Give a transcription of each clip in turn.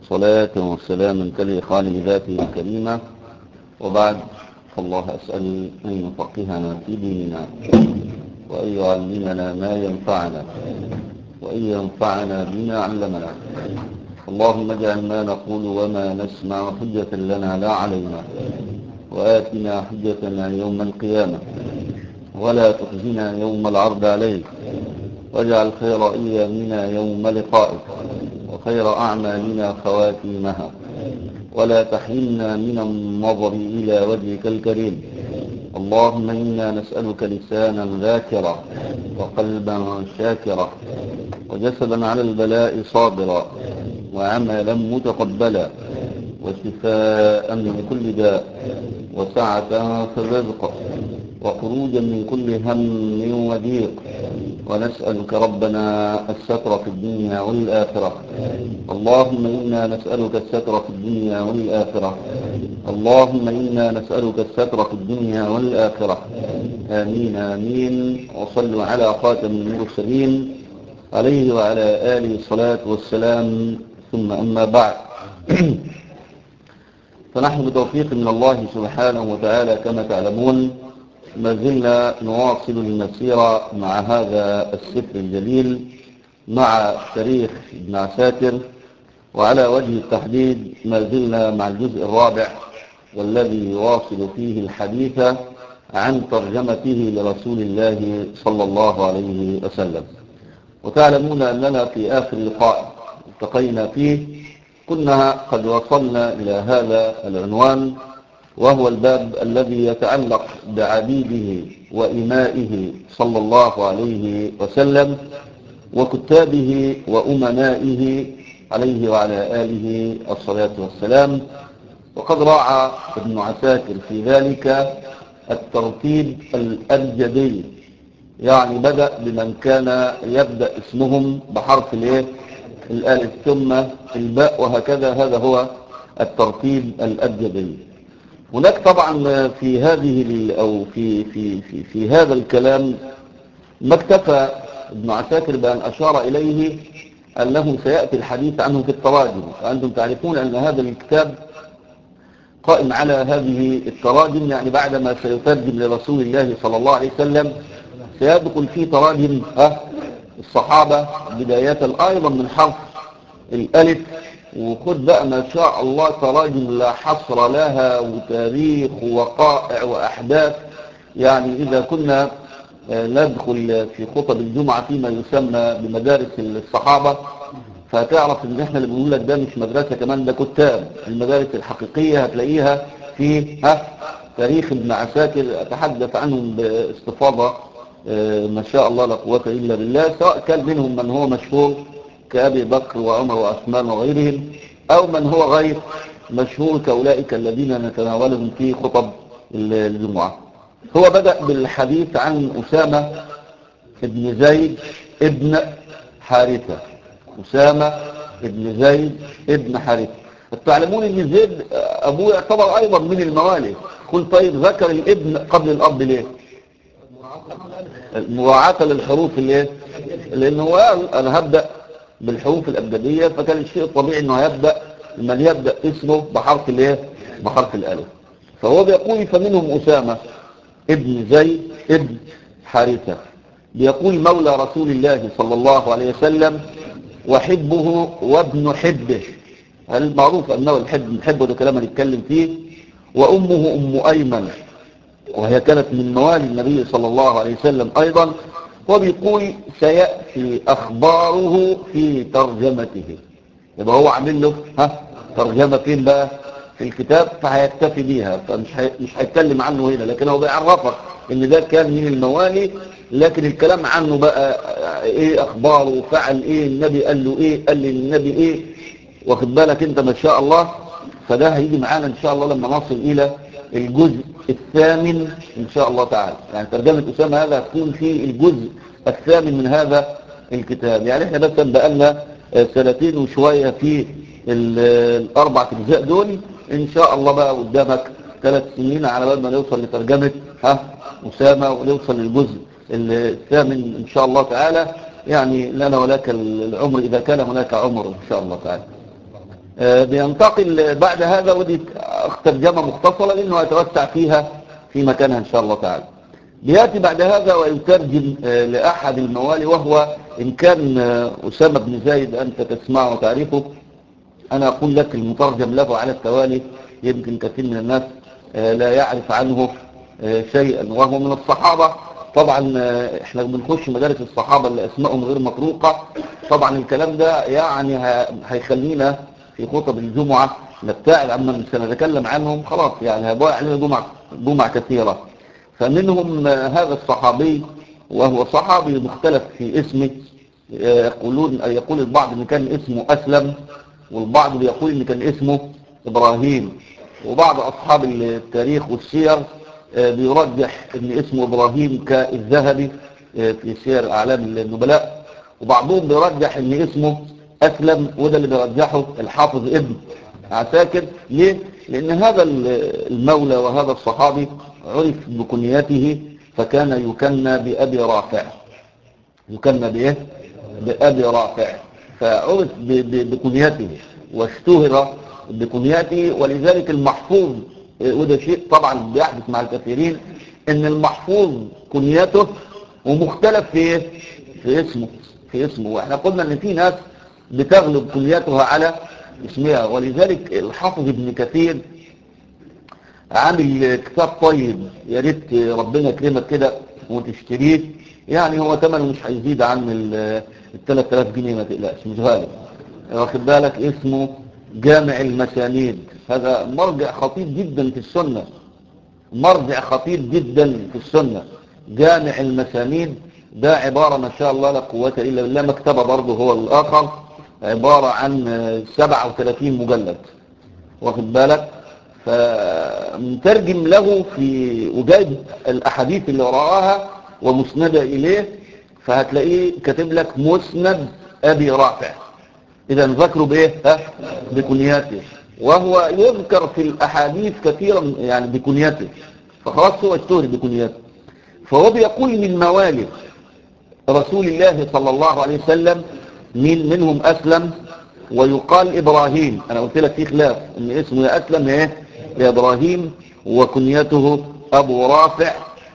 صلاة وسلاما تليقان بذاته الكريمة، وبعد، فالله أسأل أن يفقهنا في ديننا وأن يعلمنا ما ينفعنا وأن ينفعنا بما علمنا. اللهم اجعل ما نقول وما نسمع حجة لنا لا علينا، وآتنا حجتنا يوم القيامة ولا تخزنا يوم العرض عليك، واجعل خير أيامنا يوم لقائك وخير أعمالنا خواتيمها، ولا تحرمنا من النظر إلى وجهك الكريم. اللهم إنا نسألك لسانا ذاكرا وقلبا شاكرا وجسدا على البلاء صابرا وعملا متقبلا وشفاء من كل داء وسعة في الرزق وخروجا من كل هم وضيق. ونسألك ربنا الستر في الدنيا والآخرة. اللهم إنا نسألك الستر في الدنيا والآخرة. اللهم إنا نسألك الستر في الدنيا والآخرة. آمين آمين. وصلوا على خاتم المرسلين عليه وعلى آله الصلاة والسلام، ثم أما بعد. فنحن بتوفيق من الله سبحانه وتعالى كما تعلمون ما زلنا نواصل المسيرة مع هذا السفر الجليل، مع تاريخ ابن عساكر، وعلى وجه التحديد ما زلنا مع الجزء الرابع، والذي يواصل فيه الحديث عن ترجمته لرسول الله صلى الله عليه وسلم. وتعلمون أننا في آخر لقاء التقينا فيه كنا قد وصلنا إلى هذا العنوان، وهو الباب الذي يتعلق بعبيده وإمائه صلى الله عليه وسلم وكتابه وأمنائه عليه وعلى آله الصلاة والسلام. وقد راعى ابن عساكر في ذلك الترتيب الأبجدي، يعني بدأ بمن كان يبدأ اسمهم بحرف الألف ثم الباء وهكذا. هذا هو الترتيب الأبجدي. هناك طبعا في هذه أو في هذا الكلام ما اكتفى ابن عساكر بأن أشار إليه أنه سيأتي الحديث عنه في التراجم، وأنتم تعرفون أن هذا الكتاب قائم على هذه التراجم، يعني بعدما سيترجم لرسول الله صلى الله عليه وسلم سيدخل في تراجم الصحابة بداية أيضا من حرف الألف. وخذ بقى ما شاء الله تراجم لا حصر لها، وتاريخ ووقائع وأحداث. يعني إذا كنا ندخل في خطب الجمعة فيما يسمى بمدارس الصحابة، فتعرف ان احنا اللي بنقول لك ده مش مدرسة كمان، ده كتاب. المدارس الحقيقية هتلاقيها في تاريخ ابن عساكر، أتحدث عنهم باستفاضة ما شاء الله لا قوة إلا بالله، سواء كان منهم من هو مشهور كأبي بكر وعمر وعثمان وغيرهم، أو من هو غير مشهور كأولئك الذين نتناولهم في خطب الجمعة. هو بدأ بالحديث عن أسامة ابن زيد ابن حارثة. أسامة ابن زيد ابن حارثة. تعلمون ان زيد أبوه يعتبر أيضا من الموالي. قل طيب ذكر الابن قبل الأب ليه؟ مراعاة للحروف لأنه أنا هبدأ بالحروف الأبجدية، فكان الشيء الطبيعي أنه هيبدأ من يبدأ اسمه بحرف الألف. فهو بيقول فمنهم أسامة ابن زيد ابن حارثة، بيقول مولى رسول الله صلى الله عليه وسلم وحبه وابن حبه. المعروف أنه الحب ده كلام نتكلم فيه. وأمه أم أيمن، وهي كانت من موالي النبي صلى الله عليه وسلم أيضا. وبيقول سيأتي أخباره في ترجمته. يبقى هو عامل له ترجمة فين بقى في الكتاب، فهيكتفي بيها، مش هيتكلم عنه هنا، لكن هو بيعرفك ان ده كان من الموالي. لكن الكلام عنه بقى ايه اخباره، فعل ايه، النبي قال له ايه، قال للنبي ايه، واخد بالك انت ما شاء الله. فده هيجي معانا ان شاء الله لما نصل الى الجزء الثامن ان شاء الله تعالى. يعني ترجمة أسامة هذا هتكون في الجزء الثامن من هذا الكتاب. يعني احنا بس بقالنا سنتين وشوية في الأربع أجزاء دول. إن شاء الله بقى قدامك 3 سنين على بال ما نوصل لترجمة أسامة ونوصل للجزء الثامن إن شاء الله تعالى. يعني لنا ولك العمر إذا كان هناك عمر إن شاء الله تعالى. بينتقل بعد هذا، ودي ترجمة مختصرة لأنه يتوسع فيها في مكانها إن شاء الله تعالى. بيأتي بعد هذا ويترجم لأحد الموالي، وهو إن كان أسامة بن زايد أنت تسمعه وتعرفه، أنا أقول لك المترجم له على التوالي، يمكن كثير من الناس لا يعرف عنه شيئا، وهو من الصحابة. طبعا احنا بنخش مدارس الصحابة اللي أسمائهم غير مطروقة، طبعا الكلام ده يعني هيخلينا في خطب الجمعة نبتعد عما مش هنتكلم عنهم، خلاص يعني هيضيع علينا جمع كثيرة. فمنهم هذا الصحابي، وهو صحابي مختلف في اسمه، يقول البعض ان كان اسمه أسلم، والبعض بيقول ان كان اسمه إبراهيم، وبعض أصحاب التاريخ والسير بيرجح ان اسمه إبراهيم كالذهبي في سير أعلام النبلاء، وبعضهم بيرجح ان اسمه أسلم، وده اللي بيرجحه الحافظ ابن عساكر. ليه؟ لأن هذا المولى وهذا الصحابي عرف بكنيته، فكان يكنى بأبي رافع. يكنى بإيه؟ بأبي رافع، فعرف بكنيته واشتهر بكنيته. ولذلك المحفوظ، وده شيء طبعا بيحدث مع الكثيرين، ان المحفوظ كنيته ومختلف في اسمه. واحنا قلنا ان في ناس بتغلب كنيتها على اسمها، ولذلك الحافظ ابن كثير عامل كتاب طيب، يا ريت ربنا يكرمك كده وتشتريه، يعني هو ثمنه مش هيزيد عن ال 3000 جنيه، ما تقلقش، مش غالي، واخد بالك. اسمه جامع المسانيد، هذا مرجع خطير جدا في السنة، مرجع خطير جدا في السنة. جامع المسانيد ده عبارة ما شاء الله لا قوة إلا بالله، مكتبة برضه هو الآخر، عبارة عن 37 مجلد، واخد بالك. فمترجم له في وجايب الأحاديث اللي وراءها ومسندة إليه، فهتلاقيه كاتب لك مسند أبي رافع. إذا ذكروا بإيه؟ بكنياته، وهو يذكر في الأحاديث كثيرا يعني بكنياته، فخلاص هو اشتهر بكنياته. فهو بيقول من موالد رسول الله صلى الله عليه وسلم منهم أسلم، ويقال إبراهيم. أنا قلت لك في خلاف إن اسمه يا أسلم يا إبراهيم، وكنيته أبو رافع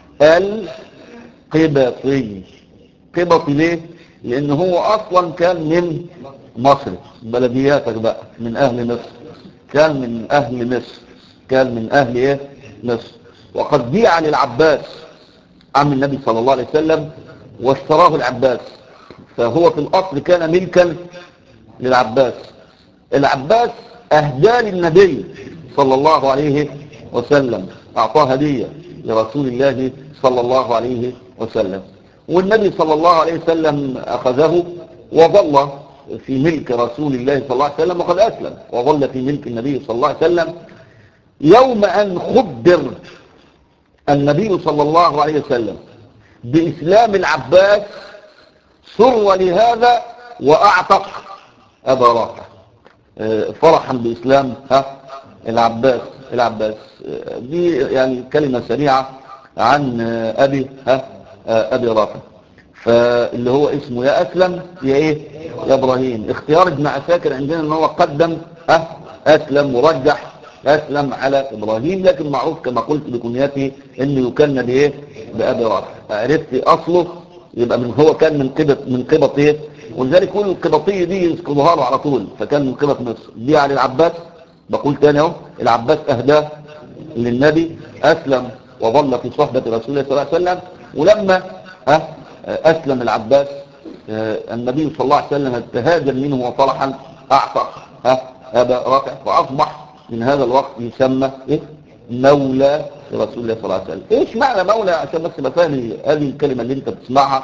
القبطي. قبطي ليه؟ لأن هو أصلا كان من مصر، بلدياتك بقى، من أهل مصر، كان من أهل مصر، كان من أهل مصر. وقد بيع للعباس عم النبي صلى الله عليه وسلم، واشتراه العباس، فهو في الأصل كان ملكا للعباس. العباس أهدى للنبي صلى الله عليه وسلم، أعطاه هدية لرسول الله صلى الله عليه وسلم، والنبي صلى الله عليه وسلم أخذه وظل في ملك رسول الله صلى الله عليه وسلم، وقد أسلم وظل في ملك النبي صلى الله عليه وسلم. يوم أن خبر النبي صلى الله عليه وسلم بإسلام العباس سر لهذا وأعتق أبا رافع فرحا بإسلام العباس. دي يعني كلمة سريعة عن أبي رافع، فاللي هو اسمه يا أسلم يا إبراهيم. اختيار ابن عساكر عندنا ان هو قدم أسلم ورجح أسلم على إبراهيم، لكن معروف كما قلت بكنيته انه يكن بأبي رافع. عرفت أصله يبقى هو كان من قبط ولذلك كل القبطية دي يذكروها له على طول، فكان من قبط مصر. دي على العباس، بقول تاني اهو، العباس أهداه للنبي، أسلم وظل في صحبة رسول الله صلى الله عليه وسلم. ولما أسلم العباس النبي صلى الله عليه وسلم تهاجر منه وفرحا أعتق أبا رافع، فأصبح من هذا الوقت يسمى مولى رسول الله صلى الله عليه وسلم. ايش معنى مولى؟ عشان بس بفهم هذه الكلمة اللي انت بتسمعها.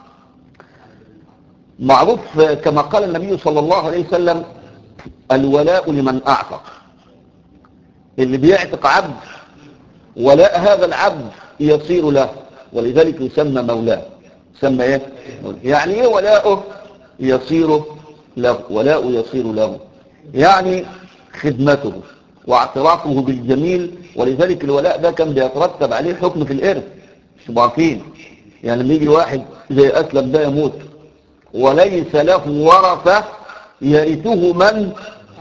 معروف كما قال النبي صلى الله عليه وسلم الولاء لمن أعتق، اللي بيعتق عبد ولاء هذا العبد يصير له، ولذلك يسمى مولاه. يسمى ايه؟ يعني ايه ولاؤه يصير له؟ ولاؤه يصير له يعني خدمته واعترافه بالجميل. ولذلك الولاء ده كان بيترتب عليه حكم في الإرث، مش عارفين؟ يعني لما يجي واحد زي أسلم ده يموت وليس له ورثة يرثه من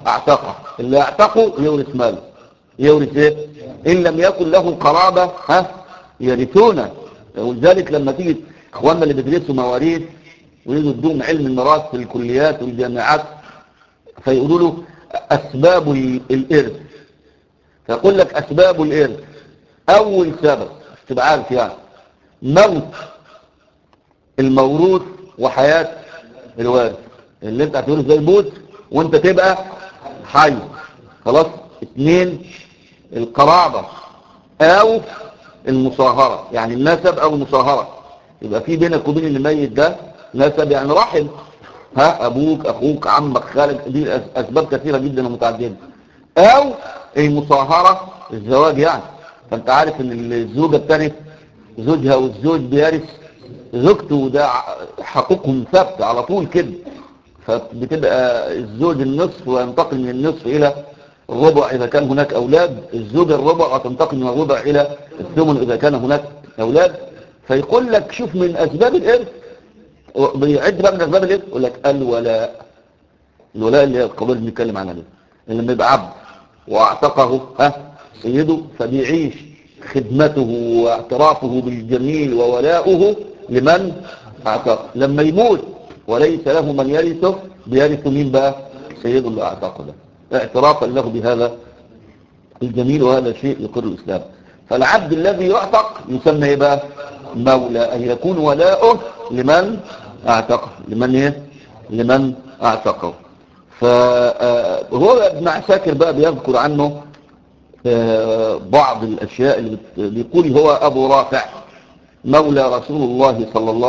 اعتقه. اللي اعتقه يورث ماله، يورث ايه؟ ان لم يكن له قرابة يرثونه. ولذلك لما تيجي اخواننا اللي بيدرسوا مواريث ويريدوا يدوهم علم الميراث في الكليات والجامعات، فيقولوا له اسباب الارث، فيقول لك اسباب الارث اول سبب تبقى عارف يعني موت الموروث وحياة الوارث. اللي انت هتقوله زي الموت وانت تبقى حي. خلاص. 2 القرابة او المصاهرة، يعني النسب او المصاهرة، يبقى في بينك وبين اللي ميت ده نسب يعني رحم، ابوك اخوك عمك خالك، دي اسباب كثيرة جدا ومتعددة. او المصاهرة الزواج يعني، فانت عارف ان الزوجة الثانية زوجها والزوج بيرث زوجته، وده حقوقهم ثابتة على طول كده، فبتبقى الزوج النصف وينتقل من النصف إلى الربع إذا كان هناك أولاد، الزوجة الربع وتنتقل من الربع إلى الثمن إذا كان هناك أولاد. فيقول لك شوف من أسباب الإرث، بيعد بقى من أسباب الإرث، يقول لك الولاء. الولاء اللي هي القضية اللي بنتكلم عنها دي، لما يبقى عبد واعتقه سيده، فبيعيش خدمته واعترافه بالجميل وولاؤه لمن اعتقه. لما يموت وليس له من يرثه، بيرث مين بقى؟ سيده اللي اعتقه ده، اعترافا له بهذا الجميل، وهذا شيء يقر الاسلام. فالعبد الذي يعتق يسمى ايه بقى؟ مولى، ان يكون ولاؤه لمن اعتقه. لمن ايه؟ لمن اعتقه. فهو ابن عساكر بقى بيذكر عنه بعض الاشياء اللي بيقول هو ابو رافع مولى رسول الله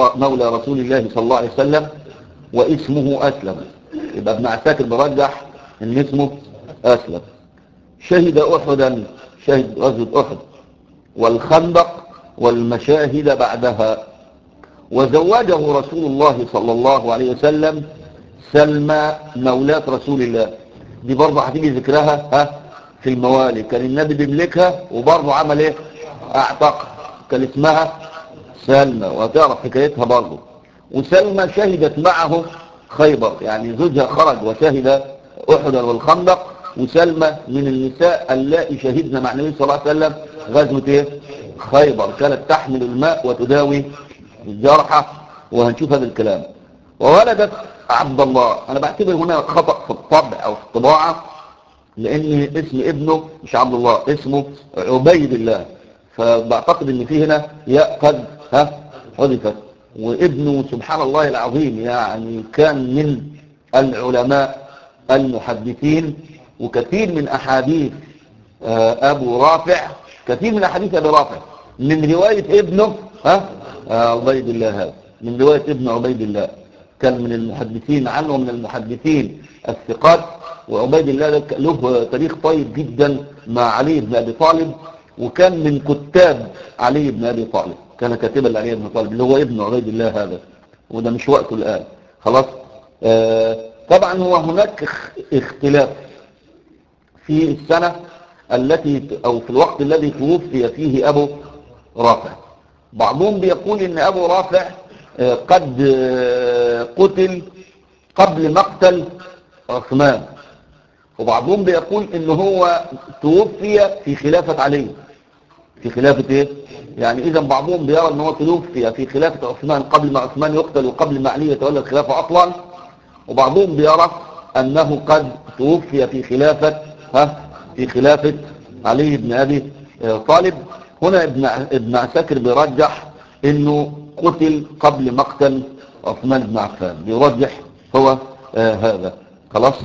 صلى الله عليه وسلم، واسمه اسلم. يبقى ابن عساكر برجح ان اسمه اسلم. شهد احدا، شهد غزوة احد والخندق والمشاهد بعدها. وزوجه رسول الله صلى الله عليه وسلم سلمى مولاة رسول الله. دي برضه هتيجي ذكرها في الموالي، كان النبي بيملكها وبرضه عمل ايه؟ اعتق. كان اسمها سلمى، وتعرف حكايتها برضه. وسلمى شهدت معه خيبر، يعني زوجها خرج وشهد احد والخندق، وسلمى من النساء اللائي شهدن مع النبي صلى الله عليه وسلم غزوة ايه؟ خيبر. كانت تحمل الماء وتداوي الجرحى، وهنشوف هذا الكلام. وولدت عبد الله. انا بعتبر هنا خطأ في الطبع او في الطباعة، لان اسم ابنه مش عبد الله، اسمه عبيد الله، فبعتقد ان فيه هنا ياء قد حذفت. وابنه سبحان الله العظيم يعني كان من العلماء المحدثين، وكثير من احاديث ابو رافع، كثير من احاديث ابي رافع من رواية ابنه عبيد الله. هذا من رواية ابن عبيد الله، كان من المحدثين عنه ومن المحدثين الثقات. وعبيد الله له تاريخ طيب جدا مع علي بن أبي طالب، وكان من كتاب علي بن أبي طالب، كان كاتبا لعلي بن أبي طالب اللي هو ابن عبيد الله هذا، وده مش وقته الآن. خلاص. طبعا هو هناك اختلاف في السنة التي أو في الوقت الذي توفي فيه أبو رافع. بعضهم بيقول إن أبو رافع قد قتل قبل مقتل عثمان، وبعضهم بيقول إن هو توفي في خلافة علي. في خلافة إيه؟ يعني إذا بعضهم بيرى إن هو توفي في خلافة عثمان قبل ما عثمان يقتل وقبل ما علي يتولى الخلافة أصلا، وبعضهم بيرى أنه قد توفي في خلافة في خلافة علي بن أبي طالب. هنا ابن عساكر بيرجح انه قتل قبل مقتل عثمان بن عفان، بيرجح هو هذا. خلاص.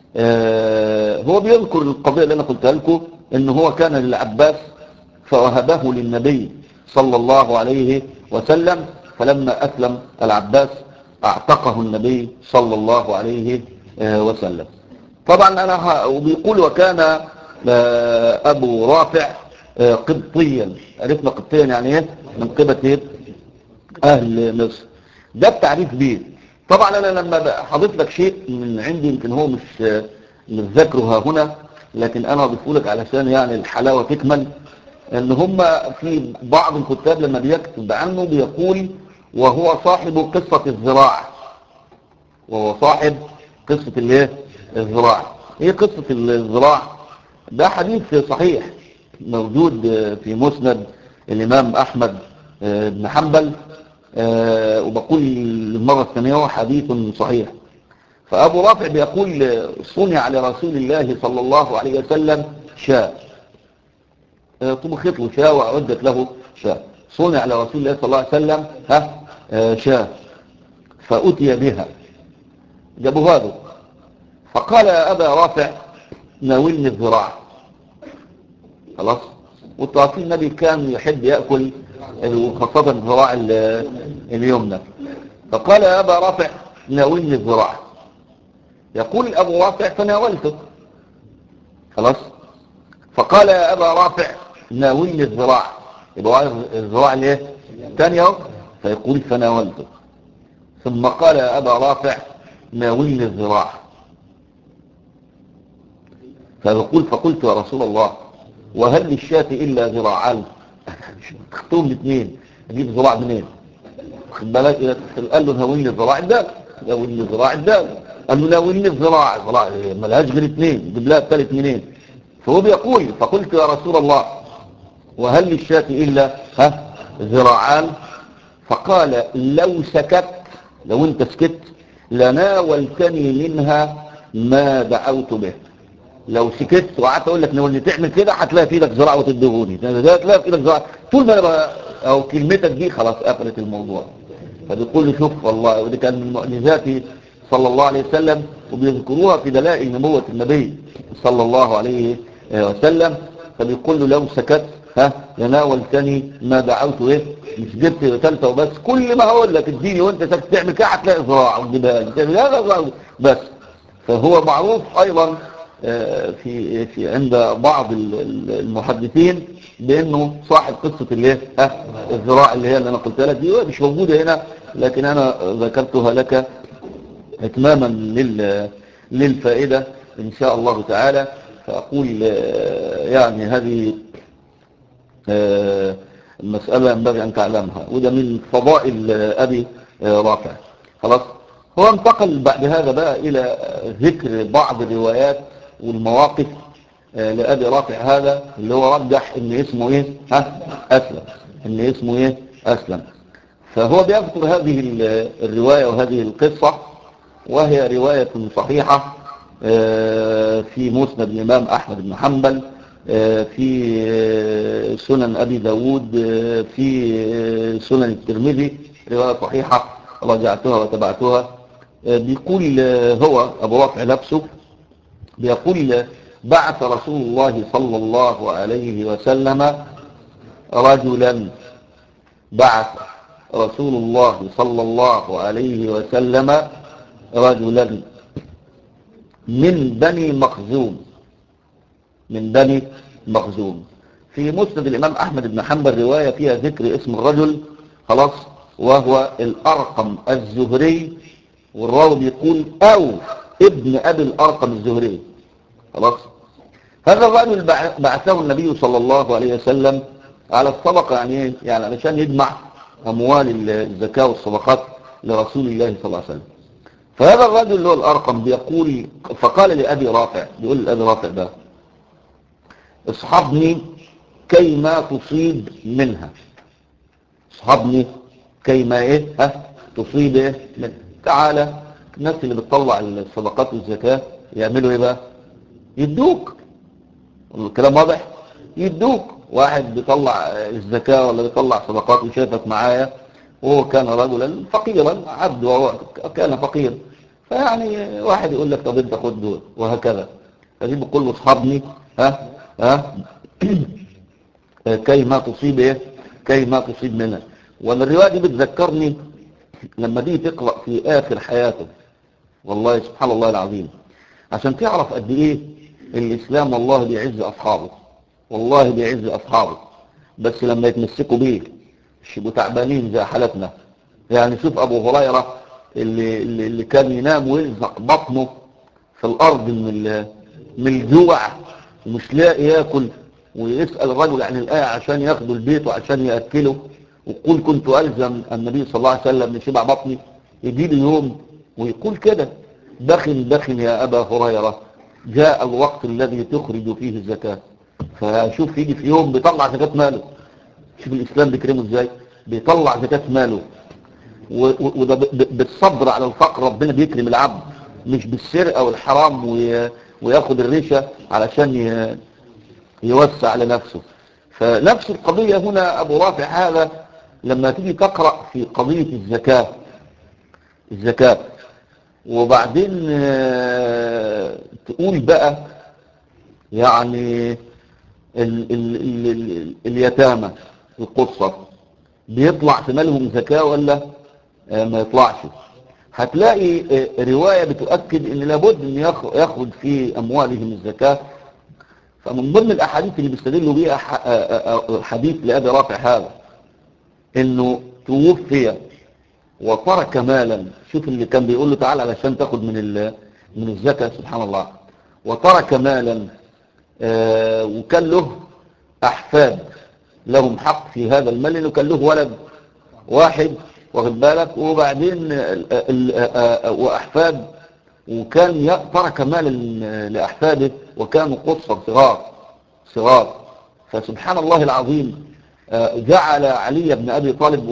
هو بيذكر القضية اللي انا قلتها لكم، ان هو كان للعباس فوهبه للنبي صلى الله عليه وسلم، فلما اسلم العباس اعتقه النبي صلى الله عليه وسلم. طبعا وبيقول وكان ابو رافع قبطيا. عرفنا قبطيا يعني ايه؟ من قبة ايه؟ اهل مصر. ده التعريف بيه. طبعا انا لما حضرت لك شيء من عندي يمكن هو مش ذكره هنا، لكن انا اضيفه لك علشان يعني الحلاوة تكمل. ان هم في بعض الكتاب لما بيكتب عنه بيقول وهو صاحب قصة الزراعة، وهو صاحب قصة الايه؟ الزراعة. هي قصة الذراع ده حديث صحيح موجود في مسند الإمام أحمد بن حنبل، وبقول المرة الثانية هو حديث صحيح. فأبو رافع بيقول صنع لرسول الله صلى الله عليه وسلم شاة، طبخت له شاة وأعدت له شاة، صنع لرسول الله صلى الله عليه وسلم شاة، فأتي بها جابوها له، فقال يا أبا رافع ناولني الذراع. خلاص، والتعطيل النبي كان يحب يأكل خاصة الذراع اليمنى، فقال يا أبا رافع ناولني الذراع. يقول أبو رافع فناولته. خلاص، فقال يا أبا رافع ناولني الذراع، يبقى الذراع ليه تاني، فيقول فناولته. ثم قال يا أبا رافع ناولني الذراع، فيقول فقلت يا رسول الله وهل للشاة إلا ذراعان؟ اختهم الاثنين، اجيب ذراع منين؟ خد بالك، قال له ناولني الذراع الدال، ناولني الذراع الدال، قال له ناولني الذراع ملهاش غير اثنين، جيب لها الثالث منين؟ فهو بيقول فقلت يا رسول الله وهل للشاة إلا ذراعان؟ فقال لو سكت، لو انت سكت لناولتني منها ما دعوت به. لو سكت وقعدت اقول لك ناولني تعمل كده هتلاقي في ايدك ذراع وتدهوني، هتلاقي في ايدك ذراع طول ما انا او كلمتك دي خلاص قفلت الموضوع. فبيقول لي شوف والله، ودي كان من معجزاته صلى الله عليه وسلم، وبيذكروها في دلائل نبوة النبي صلى الله عليه وسلم. فبيقول له لو سكت لناولتني ما دعوت مش جبت ثالثه وبس، كل ما هقول لك اديني وانت ساكت تعمل كده هتلاقي ذراع وتجيبها لي، تعمل هذا بس. فهو معروف ايضا في عند بعض المحدثين بانه صاحب قصه الذراع اللي هي اللي انا قلتها لك دي، مش موجوده هنا لكن انا ذكرتها لك اتماما للفائده ان شاء الله تعالى. فاقول يعني هذه المسألة ينبغي أن تعلمها، وده من فضائل أبي رافع. خلاص، هو انتقل بعد هذا بقى إلى ذكر بعض الروايات والمواقف لأبي رافع هذا، اللي هو رجح إن اسمه أسلم، إن اسمه أسلم. فهو بيذكر هذه الرواية وهذه القصة، وهي رواية صحيحة في مسند الإمام أحمد بن حنبل، في سنن أبي داود، في سنن الترمذي، رواية صحيحة رجعتها وتبعتها. بيقول هو أبو رافع نفسه بيقول بعث رسول الله صلى الله عليه وسلم رجلا، بعث رسول الله صلى الله عليه وسلم رجلا من بني مخزوم، من بني مخزوم. في مسند الإمام أحمد بن حنبل رواية فيها ذكر اسم الرجل، خلاص، وهو الأرقم الزهري، والراوي بيقول أو ابن أبي الأرقم الزهري. خلاص، هذا الرجل بعثه النبي صلى الله عليه وسلم على الصدقة، يعني علشان يجمع أموال الزكاة والصدقات لرسول الله صلى الله عليه وسلم. فهذا الرجل اللي هو الأرقم بيقول فقال لأبي رافع، بيقول لأبي رافع ده اصحبني كيما تصيب منها، اصحبني كيما تصيب منها. تعالى، الناس اللي بتطلع الصدقات والزكاة يعملوا ايه بقى؟ يدوك، الكلام واضح، يدوك. واحد بيطلع الزكاة ولا بيطلع صدقات وشافك معايا وهو كان رجلا فقيرا، عبد وهو كان فقير، فيعني واحد يقول لك طب انت خد دول وهكذا. فدي بقول له اصحبني كيما تصيب كيما تصيب منها. والرواية دي بتذكرني لما دي تقرأ في آخر حياته، والله سبحان الله العظيم، عشان تعرف قد ايه الإسلام والله بيعز أصحابه، والله بيعز أصحابه، بس لما يتمسكوا بيه مش يبقوا تعبانين زي حالتنا. يعني شوف أبو هريرة اللي كان ينام ويلزق بطنه في الأرض من الجوع ومش لاقي ياكل، ويسأل الرجل عن الآية عشان ياخده البيت وعشان يأكله، ويقول كنت ألزم النبي صلى الله عليه وسلم لشبع بطني. يجي لي يوم ويقول كده بخن بخن يا أبا هريرة، جاء الوقت الذي تخرج فيه الزكاة. فشوف يجي في يوم بيطلع زكاة ماله. شوف الإسلام بيكرمه ازاي، بيطلع زكاة ماله. وده بالصبر على الفقر ربنا بيكرم العبد، مش بالسرقة والحرام وياخد الريشة علشان يوسع على نفسه. فنفس القضية هنا أبو رافع هذا لما تيجي تقرأ في قضية الزكاة وبعدين تقول بقى يعني اليتامى القصة بيطلع في مالهم زكاة ولا ما يطلعش. هتلاقي رواية بتؤكد ان لابد ان يخرج في اموالهم الزكاة. فمن ضمن الاحاديث اللي بيستدلوا بيها حديث لأبي رافع هذا انه توفي وترك مالا. شوف اللي كان بيقول له تعال علشان تاخد من الزكاة، سبحان الله. وترك مالا وكان له احفاد لهم حق في هذا المال، لانه كان له ولد واحد واخد بالك، وبعدين واحفاد، وكان ترك مالا لاحفاده وكانوا قصر صغار. فسبحان الله العظيم جعل علي بن ابي طالب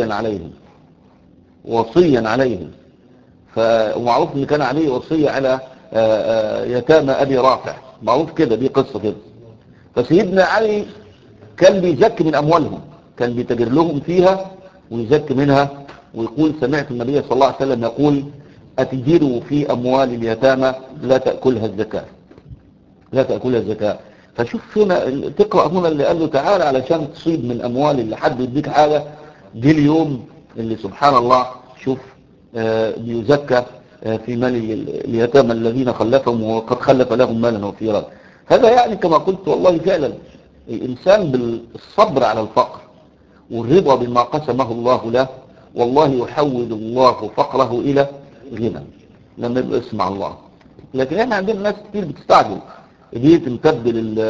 وصيا عليهم. ومعروف ان كان عليه وصية على يتامى ابي رافع، معروف كده، دي قصة كده. فسيدنا علي كان بيزكي من اموالهم، كان بيتاجر لهم فيها ويزكي منها، ويقول سمعت النبي صلى الله عليه وسلم يقول اتجروا في اموال اليتامى لا تأكلها الزكاة. فشوف هنا تقرأ هنا اللي قال له تعالى علشان تصيب من اموال اللي حد يديك حاجة. دي اليوم اللي سبحان الله شوف بيزكى في مال اليتامى الذين خلفهم وقد خلف لهم مالا وفيرا. هذا يعني كما قلت والله فعلا الإنسان بالصبر على الفقر والرضا بما قسمه الله له والله يحول الله فقره إلى غنى لما يبقى اسمع الله. لكن احنا عندنا ناس كتير بتستعجل، دي تمتد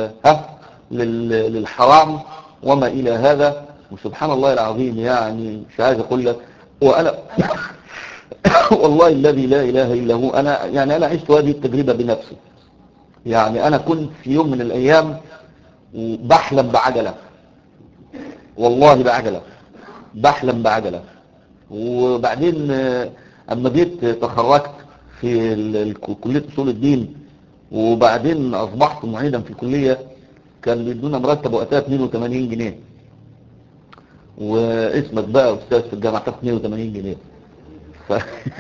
للحرام وما إلى هذا. وسبحان الله العظيم يعني مش عايز أقول لك، وأنا والله الذي لا إله إلا هو، أنا عشت هذه التجربة بنفسي. يعني أنا كنت في يوم من الأيام بحلم بعجلة، والله بحلم بعجلة. وبعدين أما جيت تخرجت في كلية أصول الدين، وبعدين أصبحت معيدا في الكلية، كان بيدونا مرتب وقتها 82 جنيه، واسمك بقى أستاذ في الجامعة تاخد 82 جنيه. ف...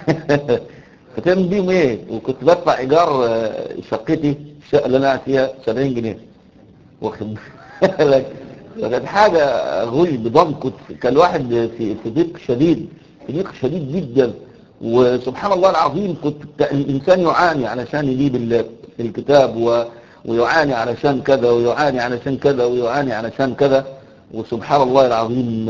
فتعمل بيهم ايه؟ وكنت بدفع ايجار شقتي، الشقه اللي انا قاعد فيها 70 جنيه، واخد بالك. فكانت حاجه غلب ضنك، كان الواحد في ضيق شديد جدا. وسبحان الله العظيم كنت الانسان يعاني علشان يجيب الكتاب ويعاني علشان كذا ويعاني علشان كذا ويعاني علشان كذا. وسبحان الله العظيم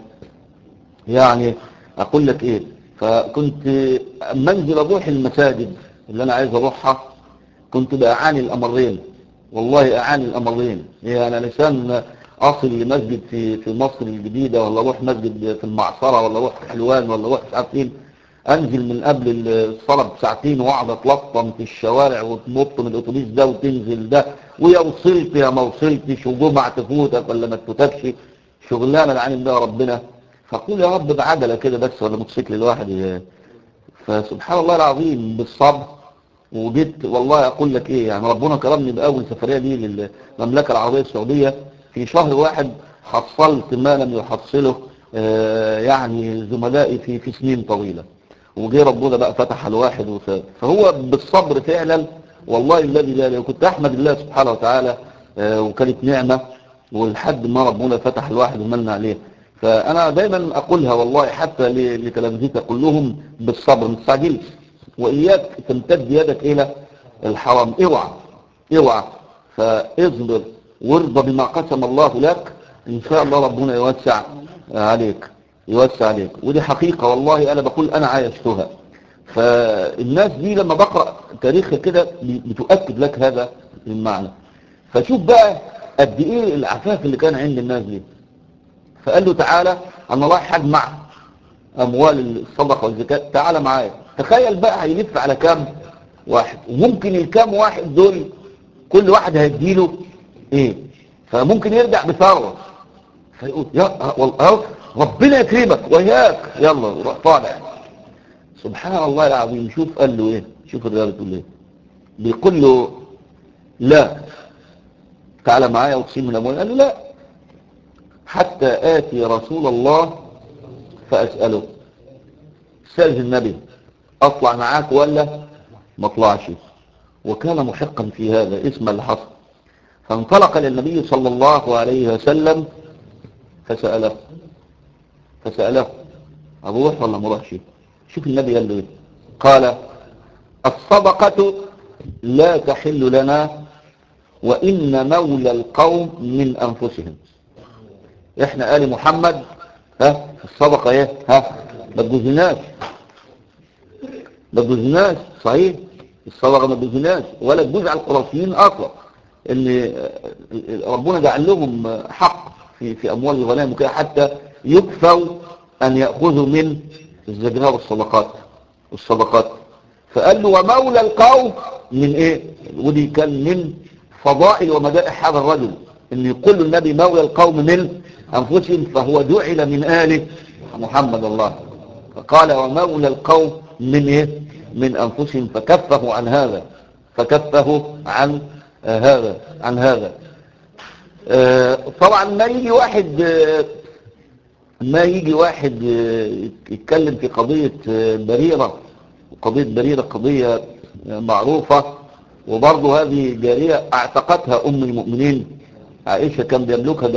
يعني اقول لك ايه، فكنت منزل اروح المساجد اللي انا عايز اروحها كنت بعاني الامرين، والله اعاني الامرين. يعني علشان اصل لمسجد في مصر الجديدة، ولا اروح مسجد في المعصرة، ولا اروح في حلوان، ولا اروح في عارفين، انزل من قبل الصلاة بساعتين واقعد اتلطم في الشوارع وتنط من الاتوبيس ده وتنزل ده، ويا وصلت يا ما وصلتش، وجمعة تفوتك ولا ما تفوتكش، شغلانه العالم ده ربنا. فقول يا رب بعجلة كده بس ولا موتوسيكل الواحد. فسبحان الله العظيم بالصبر. وجيت والله اقول لك ايه، يعني ربنا كرمني باول سفرية دي للمملكة العربية السعودية، في شهر واحد حصلت ما لم يحصله يعني زملائي في سنين طويلة. وجي ربنا بقى فتح الواحد وفات. فهو بالصبر فعلا والله الذي لا، كنت احمد الله سبحانه وتعالى وكانت نعمة، ولحد ما ربنا فتح الواحد وملنا عليه. فانا دايما اقولها والله حتى لتلامذتي، اقول لهم بالصبر، ما تستعجلش، واياك تمتد يدك الى الحرام، اوعى. فاصبر وارضى بما قسم الله لك، ان شاء الله ربنا يوسع عليك، ودي حقيقة والله انا بقول انا عايشتها. فالناس دي لما بقرأ تاريخها كده بتؤكد لك هذا المعنى. فشوف بقى قد ايه العفاف اللي كان عند الناس دي. فقال له تعالى انا رايح اجمع اموال الصدقه والزكاه، تعالى معايا. تخيل بقى هيلف على كام؟ واحد، وممكن الكام واحد دول كل واحد هيديله ايه، فممكن يرجع بثروة، فيقول يا والله ربنا يكرمك وياك، يلا روح طالع. سبحان الله العظيم. شوف قال له ايه، شوف الرجال بتقول ايه، بيقول له لا، تعالى معايا وتصيم من اموالي. قال له لا، حتى آتي رسول الله فأسأله. سأل النبي أطلع معاك ولا ما اطلعش، وكان محقا في هذا، اسم اللي حصل. فانطلق للنبي صلى الله عليه وسلم فسأله أروح ولا ما اروحش. شوف النبي قال له ايه، قال الصدقة لا تحل لنا، وإن مولى القوم من أنفسهم. احنا آل محمد الصدقة ايه ما تجوزناش صحيح، الصدقة ما تجوزناش ولا تجوز على القرشيين اصلا، اللي ربنا جعل لهم حق في اموال الغنائم وكده، حتى يكفوا ان يأخذوا من الزكاة والصدقات. فقال له ومولى القوم من ايه، ودي كان من فضائل ومدائح هذا الرجل، ان يقول النبي مولى القوم من انفسهم، فهو جعل من آل محمد الله. فقال ومولى القوم من ايه، من انفسهم، فكفه عن هذا، عن هذا. طبعا ما يجي واحد يتكلم في قضية بريرة، وقضية بريرة قضية معروفة، وبرضه هذه جارية اعتقتها ام المؤمنين عائشة، كان بيملكها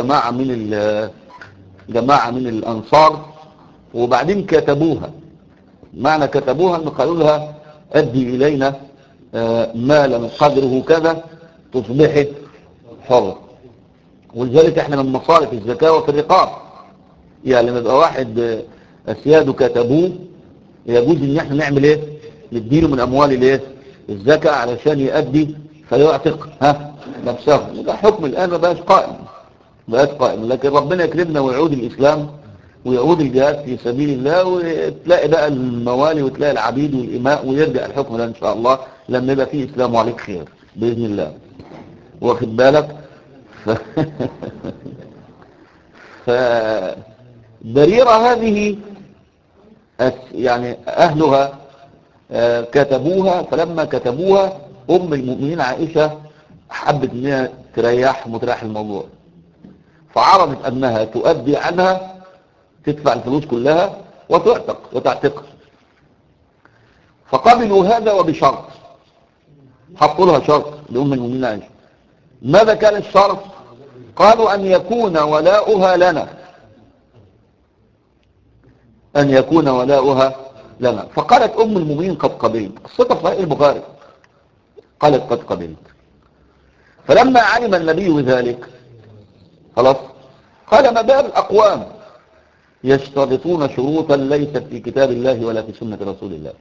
جماعة من الانصار، وبعدين كتبوها. معنى كتبوها ان قالوا لها ادي الينا مالا قدره كذا تصبحي حرة. ولذلك احنا من مصارف الزكاة وفي الرقاب، يعني لما يبقى واحد اسياده كتبوه، يجوز ان احنا نعمل ايه، نديله من اموال الايه الزكاة علشان يؤدي فيعتق نفسه. ده حكم الان ما بقاش قائم، لكن ربنا يكرمنا ويعود الاسلام ويعود الجهاد في سبيل الله، وتلاقي بقى الموالي وتلاقي العبيد والإماء، ويرجع الحكم ده إن شاء الله لما يبقى فيه إسلام وعليك خير بإذن الله. واخد بالك ف... فبريرة هذه يعني أهلها كتبوها، فلما كتبوها أم المؤمنين عائشة حبت أنها تريح الموضوع، فعرضت أنها تؤدي عنها، تدفع الفلوس كلها وتعتق. فقبلوا هذا وبشرط، حطوا لها شرط لأم المؤمنين عائشة. ماذا كان الشرط؟ قالوا أن يكون ولاؤها لنا. فقالت أم المؤمنين قد قبلت، قصتها في صحيح البخاري، قالت قد قبلت. فلما علم النبي ذلك خلاص، قال ما بال أقوام يشترطون شروطا ليست في كتاب الله ولا في سنة رسول الله.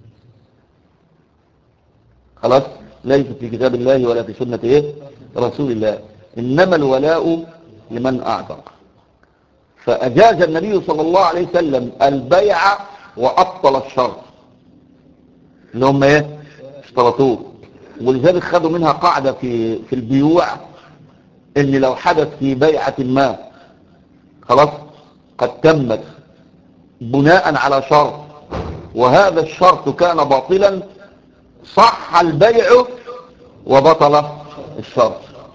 خلاص، ليست في كتاب الله ولا في سنة رسول الله، إنما الولاء لمن أعتق. فأجاز النبي صلى الله عليه وسلم البيع وأبطل الشرط اللي هم اشترطوه. ولذلك خدوا منها قاعدة في البيوع، ان لو حدث في بيعة ما خلاص قد تمت بناء على شرط، وهذا الشرط كان باطلا، صح البيع وبطل الشرط.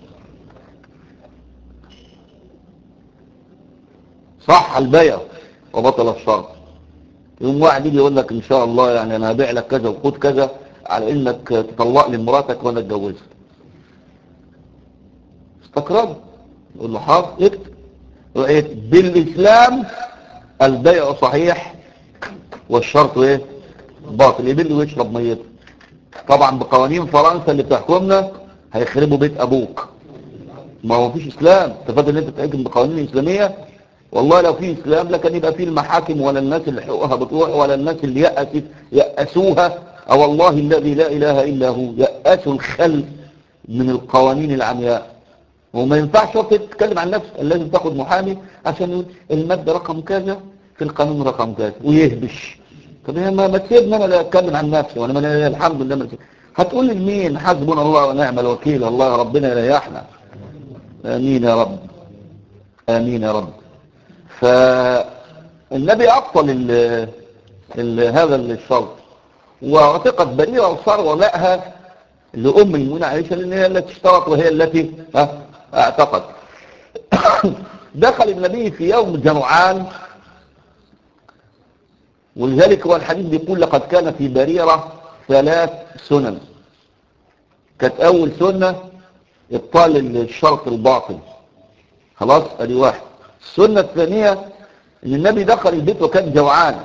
صح البيع وبطل الشرط. يوم واحد يجي يقول لك ان شاء الله يعني انا هبيع لك كذا وخد كذا على انك تطلق لي مراتك وانا اتجوزها، استقرض، يقول له حاضر اكتب، بالاسلام البيع صحيح والشرط باطل، يبل ويشرب ميته. طبعا بقوانين فرنسا اللي بتحكمنا هيخربوا بيت ابوك، ما هو فيش اسلام. تفضل ان انت تحكم بقوانين اسلاميه، والله لو في اسلام لكن يبقى في المحاكم ولا الناس اللي حقوقها بتروح ولا الناس اللي يأسوها، او والله الذي لا اله الا هو يأسوا الخلق من القوانين العمياء. وما ينفعش شرط تتكلم عن نفسك، لازم تاخد محامي عشان يقول المادة رقم كذا في القانون رقم كذا ويهبش. طب ما تسيبني انا لا اتكلم عن نفسي، وانا الحمد لله هتقول لمين؟ حسبنا الله ونعم الوكيل، الله ربنا يريحنا. آمين يا رب، آمين يا رب. فالنبي أبطل هذا الشرط، وعتقت بريرة وصار ولاءها لأم المؤمنين عائشة، لأن هي التي اشترط وهي التي اعتقد. دخل النبي في يوم جمعان، ولذلك هو الحديث بيقول لقد كان في بريرة 3 سنن. كانت أول سنة إبطال الشرط الباطل، خلاص ادي واحد. السنة الثانية ان النبي دخل البيت وكان جوعان،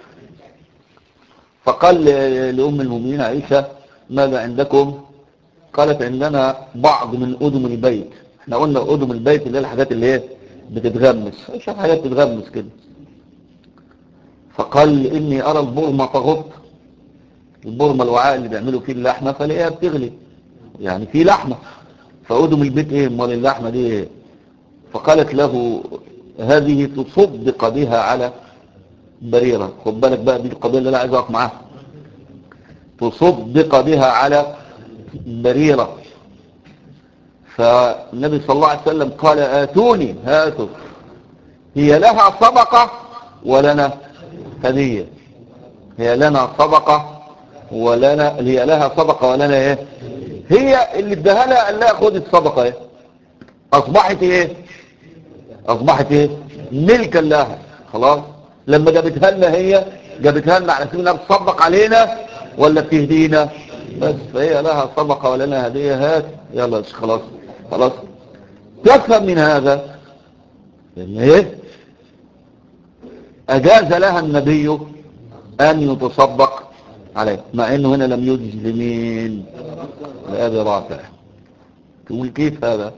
فقال لأم المؤمنين عائشة ماذا عندكم؟ قالت عندنا بعض من أدم البيت. احنا قلنا أدم البيت اللي هي الحاجات اللي هي بتتغمس، ايش حاجات بتتغمس كده. فقال إني أرى البرمة تغط، البرمة الوعاء اللي بيعملوا فيه اللحمة، فلاقيها بتغلي، يعني في لحمة، فأدم البيت ايه امال اللحمة دي ايه؟ فقالت له هذه تصدق بها على بريرة. خد بالك بقى، دي القضية اللي أنا عايز أقف معاها. تصدق بها على بريرة. فالنبي صلى الله عليه وسلم قال آتوني، هاتوا، هي لها صدقة ولنا هدية. هي لنا صدقة ولنا، هي لها صدقة ولنا ايه؟ هي اللي اداها لها قال لها خد الصدقة ايه؟ أصبحت ايه؟ أصبحت ايه؟ ملكا لها. خلاص، لما جابتها لنا هي جابتها لنا على سبيل انها بتصدق علينا ولا بتهدينا بس، فهي لها صدقة ولنا هدية، هات يلا خلاص. خلاص، تفهم من هذا ان ايه؟ اجاز لها النبي ان يتصدق عليه، مع انه هنا لم يجز لمين؟ لأبي رافع. تقول كيف هذا؟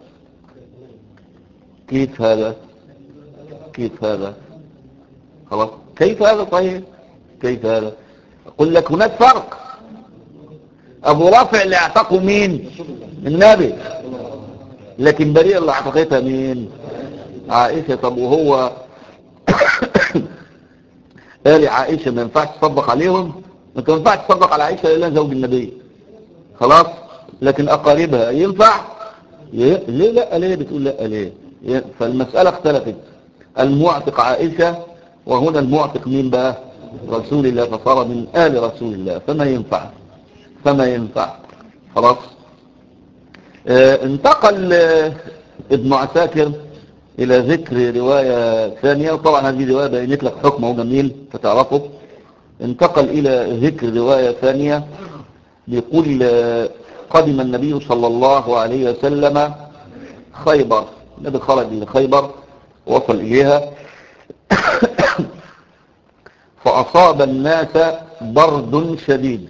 كيف هذا؟ كيف هذا؟ خلاص، كيف هذا؟ طيب كيف هذا؟ أقول لك هناك فرق. أبو رافع اللي اعتقوا مين؟ النبي، لكن بريئة اللي اعتقتها مين؟ عائشة. طب وهو قال عائشة ما ينفعش تصدق عليهم؟ ما ينفعش تصدق على عائشة إلا زوج النبي، خلاص. لكن أقاربها ينفع؟ ليه لا؟ ليه بتقول لا ليه؟ فالمسألة اختلفت. المعتق عائشة، وهنا المعتق مين بقى؟ رسول الله، فصار من آل رسول الله، فما ينفع، فما ينفع. خلاص. انتقل ابن عساكر إلى ذكر رواية ثانية، وطبعا هذه رواية بينت لك حكمه جميل فتعرفه. انتقل إلى ذكر رواية ثانية، بيقول قدم النبي صلى الله عليه وسلم خيبر. النبي خرج إلى خيبر، وصل إليها فأصاب الناس برد شديد،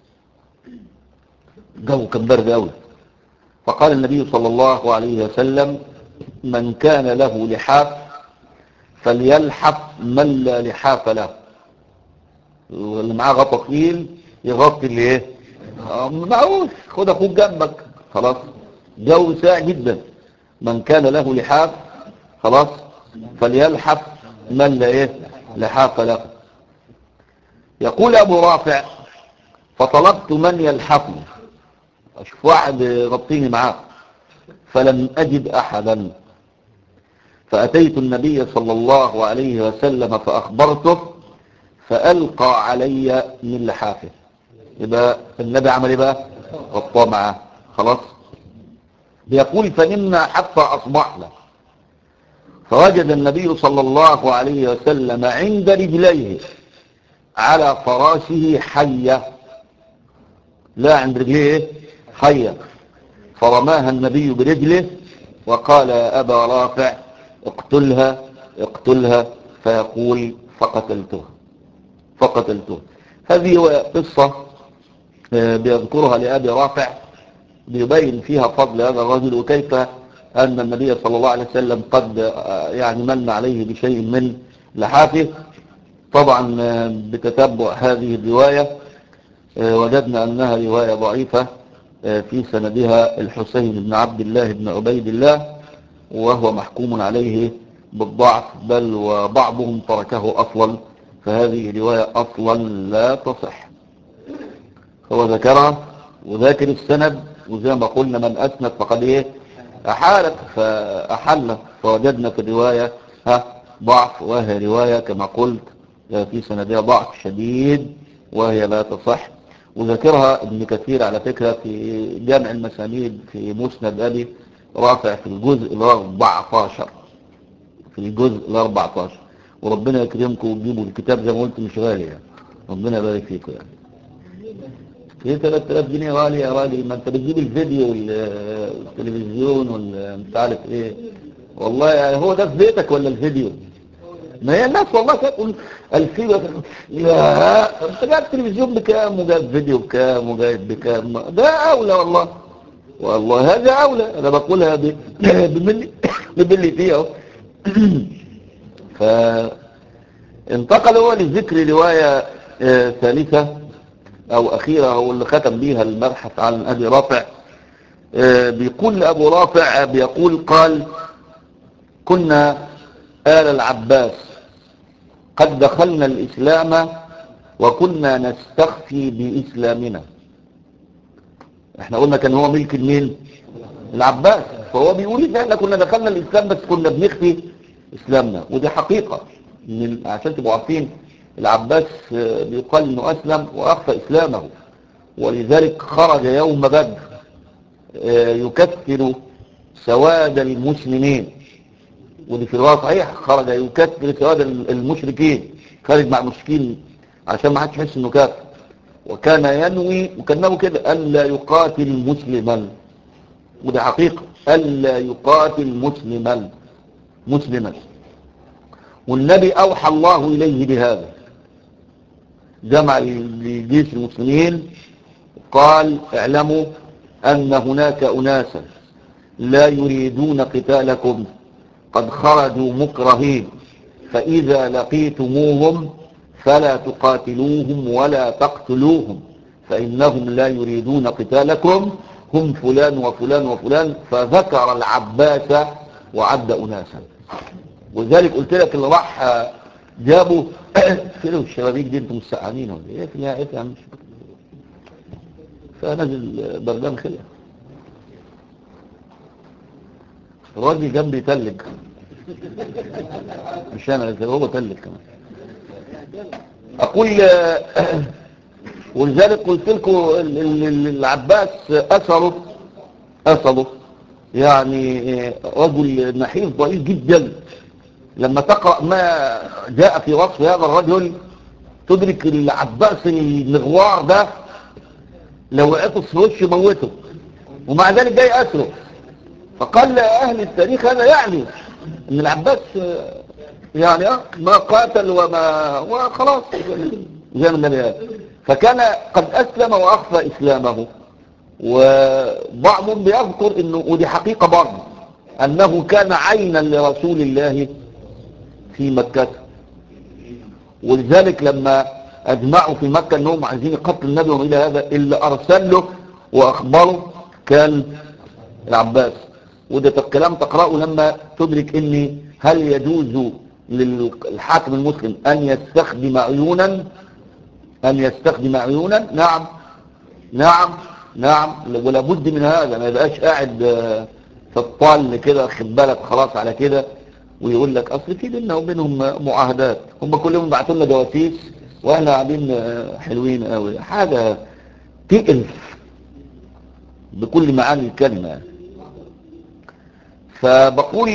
الجو كان برد أوي. فقال النبي صلى الله عليه وسلم من كان له لحاف فليلحف من لا لحاف له، واللي معاه غطا طويل يغطي اللي ايه؟ معوش، خد اخوك جنبك. خلاص، جو ساعة جدا. من كان له لحاف خلاص فليلحف من لا ايه؟ لحاف له. يقول ابو رافع فطلبت من يلحفني، اشوف واحد يغطيني معاه، فلم اجد احدا، فاتيت النبي صلى الله عليه وسلم فاخبرته فالقى علي من لحافه. يبقى النبي عمل ايه بقى؟ غطاه معاه. خلاص. بيقول فنمنا حتى اصبحنا، فوجد النبي صلى الله عليه وسلم عند رجليه على فراشه حية، لا عند رجليه حية، فرماها النبي برجله وقال يا أبا رافع اقتلها اقتلها، فيقول فقتلته. هذه هو قصة بيذكرها لأبي رافع، بيبين فيها فضل هذا الرجل، وكيف أن النبي صلى الله عليه وسلم قد يعني من عليه بشيء من لحافه. طبعا بتتبع هذه الرواية وجدنا أنها رواية ضعيفة، في سندها الحسين بن عبد الله بن عبيد الله، وهو محكوم عليه بالضعف، بل وبعضهم تركه أصلا، فهذه رواية أصلا لا تصح. هو ذكرها وذاكر السند، وزي ما قلنا من أسند فقد إيه أحالت، فأحلنا فوجدنا في الرواية ضعف، وهي رواية كما قلت في سندها ضعف شديد وهي لا تصح. وذكرها ابن كثير على فكرة في جامع المسانيد في مسند أبي رافع في الجزء ال14، في الجزء ال14. وربنا يكرمكم وتجيبوا الكتاب زي ما قلت مش غالي يعني، ربنا يبارك فيكم يعني. ايه 3000 جنيه غالي يا راجل؟ ما انت بتجيب الفيديو والتلفزيون والمش عارف ايه. والله يعني هو ده في بيتك ولا الفيديو؟ ما هي الناس والله تقول 2000. يا انت جايب التلفزيون بكام وجايب فيديو بكام وجايب بكام؟ ده اولى والله، والله هذا اولى. انا بقولها بملي فيها اهو. فانتقل هو لذكر رواية ثالثة او اخيرة، هو اللي ختم بيها المبحث عن ابي رافع. بيقول ابو رافع بيقول قال: كنا آل العباس قد دخلنا الاسلام وكنا نستخفي باسلامنا. احنا قلنا كان هو ملك مين؟ العباس. فهو بيقول احنا كنا دخلنا الاسلام بس كنا بنخفي اسلامنا، ودي حقيقة. عشان تبقوا عارفين العباس بيقال انه اسلم واخفى اسلامه، ولذلك خرج يوم بدر يكفر سواد المسلمين. ودي في رواية صحيح، خرج يكفر سواد المشركين، خارج مع المشركين عشان ما حدش يحس انه كافر. وكان ينوي وكانه كده الا يقاتل مسلما، ودي حقيقة، الا يقاتل مسلما. والنبي اوحى الله اليه بهذا، جمع لجيش المسلمين قال: اعلموا ان هناك اناسا لا يريدون قتالكم قد خرجوا مكرهين، فإذا لقيتموهم فلا تقاتلوهم ولا تقتلوهم، فإنهم لا يريدون قتالكم، هم فلان وفلان وفلان. فذكر العباس وعد أناسا. ولذلك قلت لك اللي راح جابوا كده الشبابيك دي انتم مسقعين ولا ايه؟ ايه يا عم؟ فنزل بردان خلع، الراجل جنبي تلج، مش انا، هو تلج كمان. اقول ولذلك قلت لكم العباس اثره يعني رجل نحيف ضئيل جدا. لما تقرأ ما جاء في وصف هذا الرجل تدرك العباس المغوار ده لو وقعته في وشه موته، ومع ذلك جاي اثره. فقال اهل التاريخ هذا يعني ان العباس يعني ما قاتل وخلاص زي ما النبي قال. فكان قد أسلم وأخفى إسلامه. وبعضهم بيذكر إنه، ودي حقيقة برضه، أنه كان عينا لرسول الله في مكة. ولذلك لما أجمعوا في مكة أنهم عايزين يقتلوا النبي وإلى هذا، اللي أرسل له وأخبره كان العباس. وده الكلام تقرأه لما تدرك إن هل يجوز للحاكم المسلم أن يستخدم عيونا. نعم ولا بد من هذا. ما يبقاش قاعد في الطال كده خد بالك خلاص على كده، ويقول لك اصل في بيننا وبينهم معاهدات، هم كلهم بعتوا لنا جواسيس واحنا قاعدين حلوين قوي. حاجه تقلف بكل معاني الكلمه. فبقول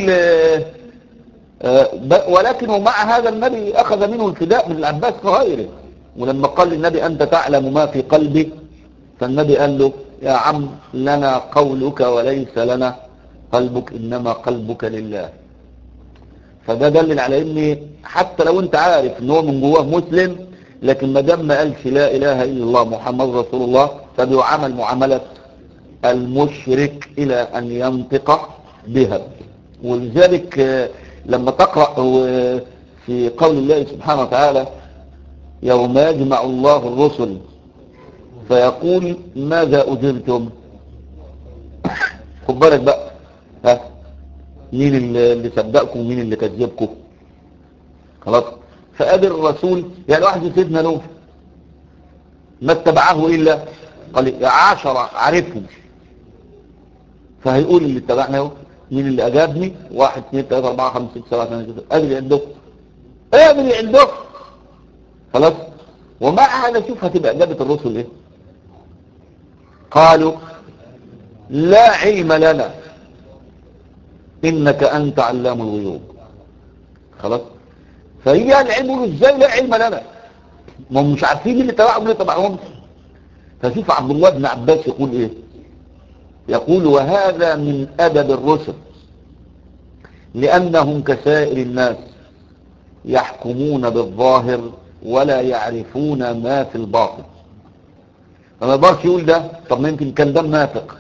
ولكن ومع هذا النبي اخذ منه الفداء من العباس وغيره. ولما قال للنبي انت تعلم ما في قلبي، فالنبي قال له يا عم لنا قولك وليس لنا قلبك، انما قلبك لله. فده دلل على ان حتى لو انت عارف ان هو من جواه مسلم، لكن ما دام ما قالش لا اله الا الله محمد رسول الله فبيعامل معامله المشرك الى ان ينطق بها. ولذلك لما تقرأ في قول الله سبحانه وتعالى يوم يجمع الله الرسل فيقول ماذا أجبتم، خد بالك بقى مين اللي صدقكم ومين اللي كذبكم. خلاص. فقابل الرسول يعني واحد سيدنا نوح ما اتبعه إلا قال يا 10 عارفهم. فهيقول اللي اتبعنا اهو مين اللي اجابني، 1 2 3 4 5 6 7 8 9 ادري عندكم، ادري عندكم. خلاص. ومع هذا شوف هتبقى اجابه الرسل ايه؟ قالوا لا علم لنا انك انت علام الغيوب. خلاص. فهي العلم يقولوا ازاي لا علم لنا، ما هم مش عارفين اللي تبعهم اللي تبعهم. فشوف عبد الله بن عباس يقول ايه؟ يقول وهذا من ادب الرسل لانهم كسائر الناس يحكمون بالظاهر ولا يعرفون ما في الباطن. فما يقدرش يقول ده، طب ما يمكن كان ده منافق،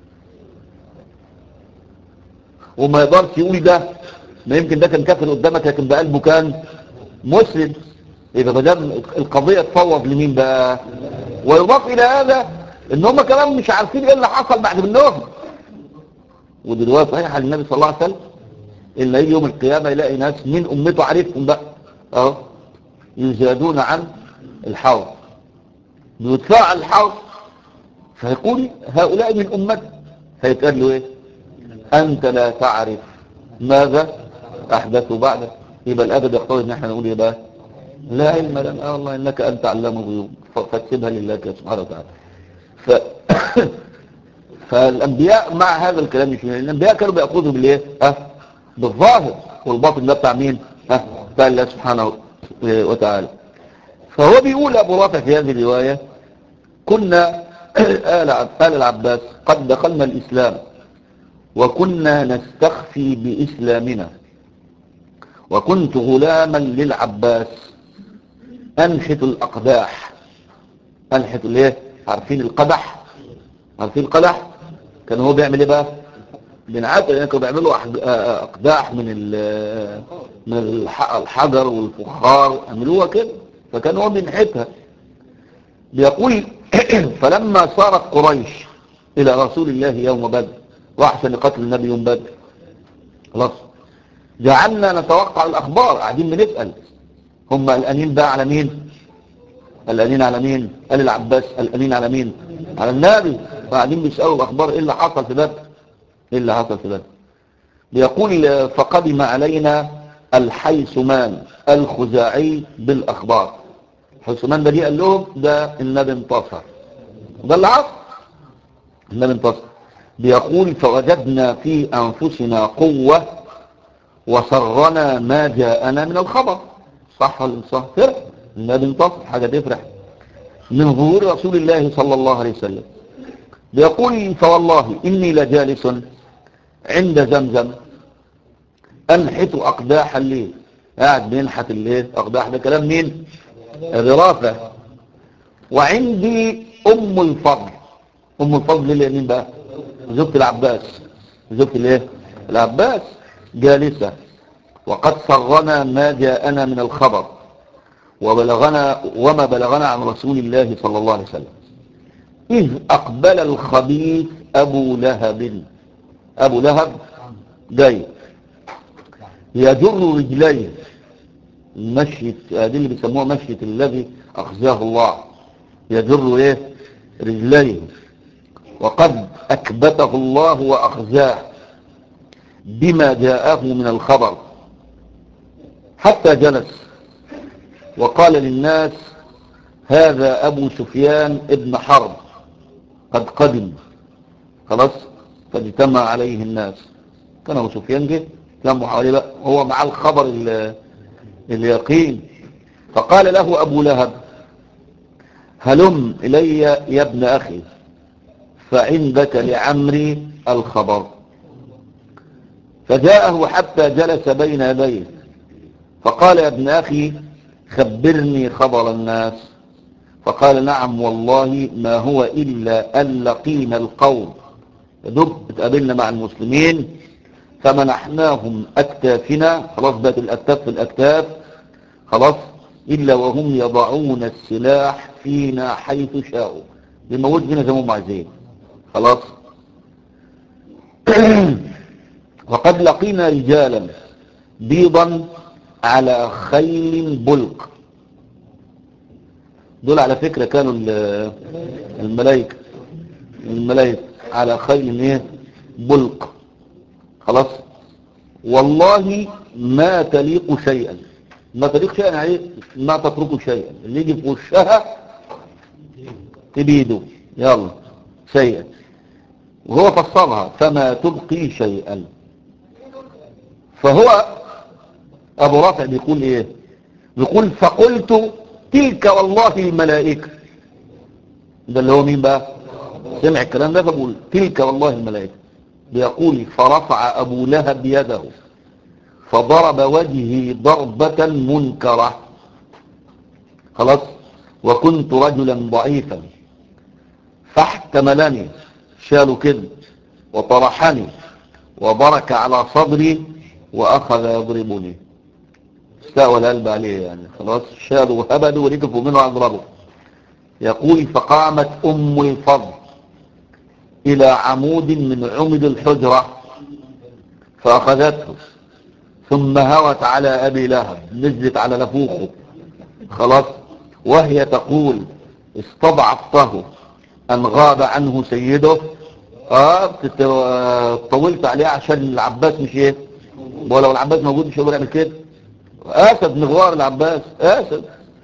وما يقدرش يقول ده ما يمكن ده كان كافر قدامك لكن بقلبه كان مسلم. يبقى ما دام القضيه تفوض لمين بقى؟ ويضاف الى هذا ان هم كمان مش عارفين ايه اللي حصل بعد منهم. ودلوقتي صحيح على النبي صلى الله عليه وسلم الا يجي يوم القيامه يلاقي ناس من امته عارفهم بقى اهو يزادون عن الحوض، بيدفعوا عن الحوض. فيقول هؤلاء من امتي، هيتقال له ايه؟ انت لا تعرف ماذا احدثوا بعدك. يبقى الادب يقتضي ان احنا نقول ايه بقى؟ لا علم لنا والله انك انت علام الغيوب، فاكتبها لله سبحانه وتعالى. ف... فالانبياء مع هذا الكلام مش الانبياء كانوا بيأخذوا بالايه؟ بالظاهر، والباطن ده بتاع مين؟ بتاع الله سبحانه وتعالى. فهو بيقول ابو رافع في هذه الروايه كنا آل العباس قد دخلنا الإسلام وكنا نستخفي بإسلامنا، وكنت غلاما للعباس أنحت الأقداح. أنحت الايه؟ عارفين القدح؟ عارفين القدح؟ كان هو بيعمل ايه بقى؟ بنعاد يعني كانوا بيعملوا أقداح من الحجر والفخار، عملوها كده، فكان هو بينحتها. بيقول فلما صارت قريش إلى رسول الله يوم بدر وأحسن قتل النبي يوم بدر، خلاص جعلنا نتوقع الأخبار، قاعدين بنسأل هم قلقانين بقى على مين؟ قلقانين على مين؟ قال العباس قلقانين على مين؟ على النبي. قاعدين بيسألوا الأخبار إيه اللي حصل في بدر؟ إيه اللي حصل في بدر؟ بيقول فقدم علينا الحيثمان الخزاعي بالأخبار. الحيثمان ده قال لهم ده النبي انتصر، ده اللي حصل، النبي انتصر. بيقول فوجدنا في أنفسنا قوة وسرنا ما جاءنا من الخبر. صح ولا مش صح؟ فرح النبي انتصر، حاجة تفرح من ظهور رسول الله صلى الله عليه وسلم. بيقول فوالله إني لجالس عند زمزم أنحت أقداح الليل، قاعد بينحت الليل أقداح، ده كلام مين؟ الرافع. وعندي أم الفضل. أم الفضل اللي مين بقى؟ زوجة العباس، زوجة الايه؟ العباس جالسة وقد سرنا ما جاءنا من الخبر وبلغنا وما بلغنا عن رسول الله صلى الله عليه وسلم، إذ أقبل الخبيث أبو لهب. أبو لهب جاي يجر رجليه، مشية هذه اللي بيسموها مشية الذي أخزاه الله، يجر ايه؟ رجليه، وقد أكبته الله وأخزاه بما جاءه من الخبر، حتى جلس وقال للناس هذا أبو سفيان ابن حرب قد قدم. خلاص. فاجتمع عليه الناس، كان أبو سفيان جه لموا حواليه بقى، هو مع الخبر اليقين. فقال له أبو لهب هلم إلي يا ابن أخي فعندك لعمري الخبر. فجاءه حتى جلس بين يديه فقال يا ابن أخي خبرني خبر الناس. فقال نعم والله ما هو إلا أن لقينا القوم، دب اتقابلنا مع المسلمين فمنحناهم أكتافنا، خلاص بقت الأكتاف في الأكتاف، خلاص، إلا وهم يضعون السلاح فينا حيث شاءوا، بموت فينا زي ما هم عايزين. خلاص. وقد لقينا رجالا بيضا على خيل بلق دول على فكرة كانوا الملائكة. الملائكة على خيل ايه؟ بلق. خلاص. والله ما تليق شيئا، ما تليق شيئا يعني ما تترك شيئا، اللي يجي في وشها تبيده يلا شيئا. وهو فصلها فما تبقي شيئا. فهو ابو رافع بيقول ايه؟ بيقول فقلت تلك والله الملائكة. ده اللي هو مين بقى؟ سمع الكلام ده فبقول تلك والله الملائكة. بيقول فرفع ابو لهب يده فضرب وجهي ضربة منكرة. خلاص. وكنت رجلا ضعيفا فاحتملني، شالوا كده وطرحني وبرك على صدري وأخذ يضربني. استأوى القلب عليه يعني، خلاص شالوا وهبدوا وركفوا منه أضربه. يقول فقامت أم الفضل إلى عمود من عمد الحجرة فأخذته ثم هوت على أبي لهب، نزلت على نفوخه. خلاص. وهي تقول استضعفته أن غاب عنه سيده. طولت عليه عشان العباس مش ايه، ولو العباس موجود مش هيقدر يعمل كده. اسد مغوار العباس اسد.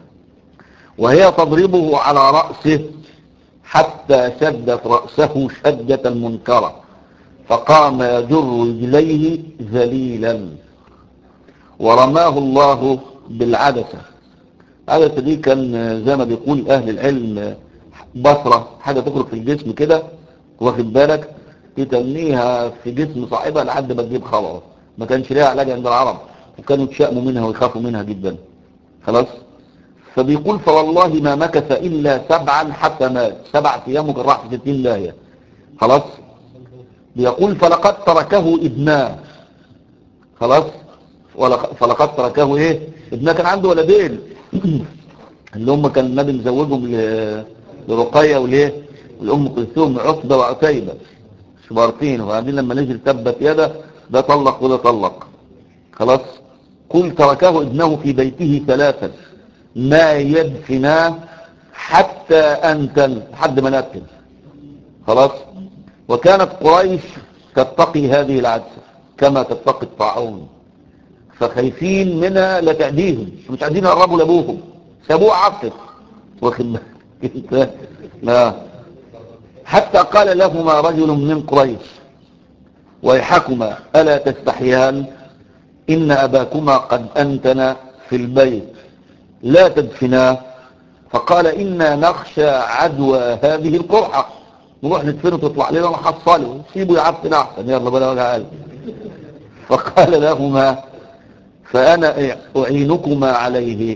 وهي تضربه على رأسه حتى شدت رأسه شدة منكرة فقام يجر رجليه ذليلا ورماه الله بالعدسة. العدسة دي كان زي ما بيقول أهل العلم بصرة، حاجة تخرج في الجسم كده، واخد بالك، تتنيها في جسم صاحبها لحد ما تجيب خبره. ما كانش ليها علاج عند العرب وكانوا يتشائموا منها ويخافوا منها جدا. خلاص. فبيقول فوالله ما مكث إلا 7 حتى مات، 7 أيام وكان راح في 60 لاهية. خلاص. بيقول فلقد تركه ابناه. خلاص. فلقد تركه ايه؟ ابناه كان عنده ولدين اللي هم كان النبي مزوجهم لرقية وليه والأم كلثوم، عقبة وعتيبة شبارتين. وبعدين لما نزل تبت يده ده طلق وده طلق. خلاص. قل تركه ابنه في بيته 3 ما يدفناه حتى أنتن، حد ما نتن. خلاص. وكانت قريش تتقي هذه العدسة كما تتقي الطاعون، فخايفين منها لتعديهم، مش عايزين يقربوا لابوهم، سابوه عفت. واخد بالك؟ لا. حتى قال لهما رجل من قريش ويحكما ألا تستحيان إن أباكما قد أنتن في البيت لا تدفناه. فقال إنا نخشى عدوى هذه القرحة، نروح ندفنه تطلع لنا نحصله، سيبوا يعفن أحسن يلا بلا وجع قلب. فقال لهما فأنا أعينكما عليه.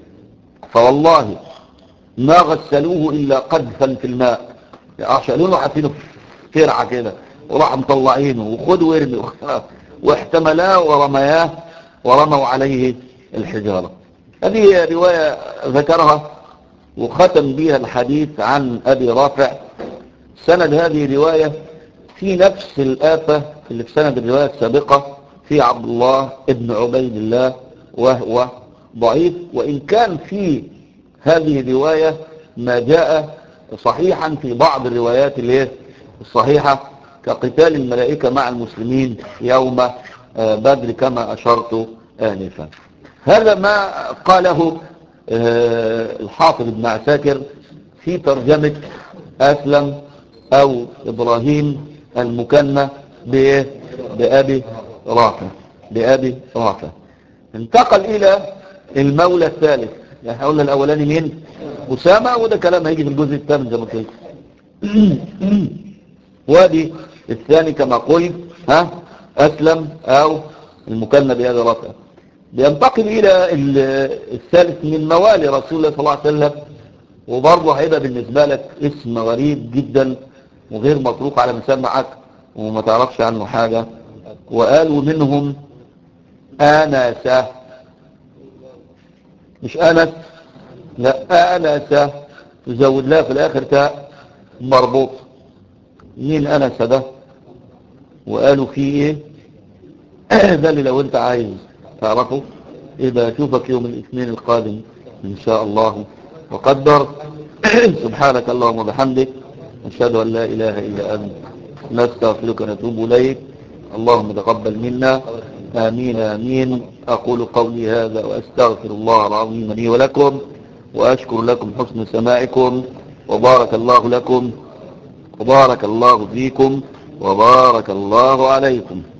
فوالله ما غسلوه إلا قذفا في الماء، عشانونه حاطينه في ترعة كده وراح مطلعينه وخدوا وارمي واحتملاه ورمياه ورموا عليه الحجارة. هذه رواية ذكرها وختم بها الحديث عن أبي رافع. سند هذه الرواية في نفس الآفة اللي في سند الرواية السابقة في عبد الله ابن عبيد الله وهو ضعيف، وإن كان في هذه الرواية ما جاء صحيحا في بعض الروايات الصحيحة كقتال الملائكة مع المسلمين يوم بدر كما أشرت آنفا. هذا ما قاله الحافظ ابن عساكر في ترجمة أسلم أو إبراهيم المكنى بأبي رافع. بأبي رافع. انتقل إلى المولى الثالث. يعني قلنا الأولاني مين؟ أسامة، وده كلام هيجي في الجزء الثامن زي ما قلت. وادي الثاني كما قلت أسلم أو المكنى بأبي رافع. بينتقل إلى الثالث من موالي رسول الله صلى الله عليه وسلم، وبرضه هيبقى بالنسبة لك اسم غريب جدا وغير مطروق على مسمعك وما تعرفش عنه حاجة. وقالوا منهم آنسة، مش آنس، لا آنسة تزود لها في الآخر تاء مربوط. مين آنسة ده؟ وقالوا فيه ايه؟ ده اللي لو انت عايز تعرفه يبقى اشوفك يوم الاثنين القادم ان شاء الله وقدر. سبحانك اللهم وبحمدك، نشهد أن لا إله إلا أنت، نستغفرك ونتوب إليك. اللهم تقبل منا، آمين آمين. أقول قولي هذا وأستغفر الله العظيم لي ولكم، وأشكر لكم حسن سماعكم، وبارك الله لكم، وبارك الله فيكم، وبارك الله عليكم.